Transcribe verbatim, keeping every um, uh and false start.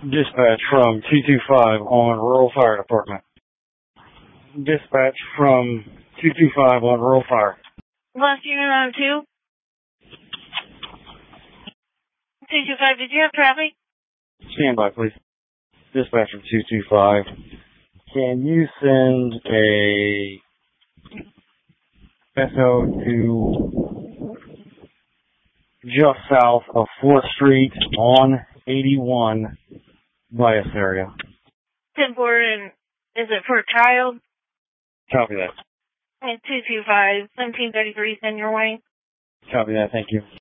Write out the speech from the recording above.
Dispatch from two two five on Rural Fire Department. Dispatch from two two five on Rural Fire. Last unit on two. two two five, did you have traffic? Stand by, please. Dispatch from two two five. Can you send a S O to just south of fourth Street on eighty-one Bias area? ten four, and is it for a child? Copy that. And two two five, seventeen thirty-three, send your way. Copy that, thank you.